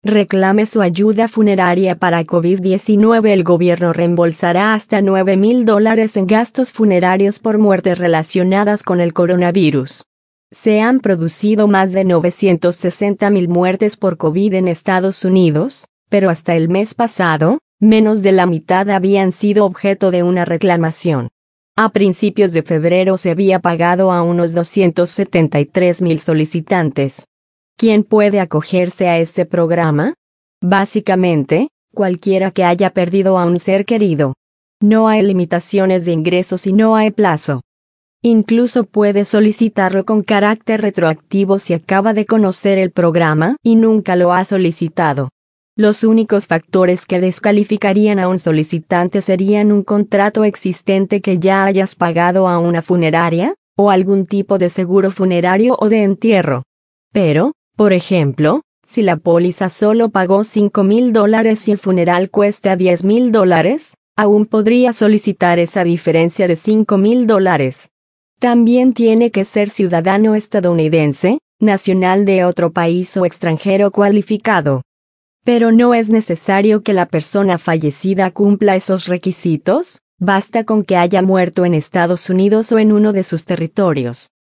reclame su ayuda funeraria para COVID-19. El gobierno reembolsará hasta $9,000 en gastos funerarios por muertes relacionadas con el coronavirus. Se han producido más de 960,000 muertes por COVID en Estados Unidos, pero hasta el mes pasado, menos de la mitad habían sido objeto de una reclamación. A principios de febrero se había pagado a unos 273,000 solicitantes. ¿Quién puede acogerse a este programa? Básicamente, cualquiera que haya perdido a un ser querido. No hay limitaciones de ingresos y no hay plazo. Incluso puede solicitarlo con carácter retroactivo si acaba de conocer el programa y nunca lo ha solicitado. Los únicos factores que descalificarían a un solicitante serían un contrato existente que ya hayas pagado a una funeraria, o algún tipo de seguro funerario o de entierro. Pero, por ejemplo, si la póliza solo pagó $5,000 y el funeral cuesta $10,000, aún podría solicitar esa diferencia de $5,000. También tiene que ser ciudadano estadounidense, nacional de otro país o extranjero cualificado. Pero no es necesario que la persona fallecida cumpla esos requisitos, basta con que haya muerto en Estados Unidos o en uno de sus territorios.